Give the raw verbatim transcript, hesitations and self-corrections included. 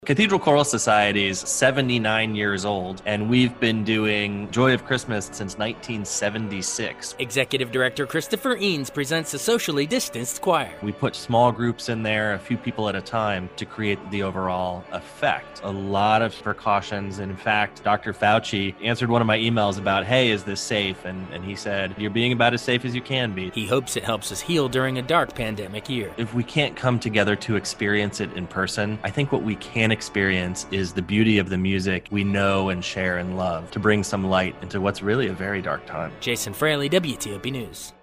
Cathedral Choral Society is seventy-nine years old, and we've been doing Joy of Christmas since nineteen seventy-six. Executive Director Christopher Eanes presents a socially distanced choir. We put small groups in there, a few people at a time, to create the overall effect. A lot of precautions. In fact, Doctor Fauci answered one of my emails about, hey, is this safe? And, and he said, you're being about as safe as you can be. He hopes it helps us heal during a dark pandemic year. If we can't come together to experience it in person, I think what we can experience is the beauty of the music we know and share and love to bring some light into what's really a very dark time. Jason Fraley, W T O P News.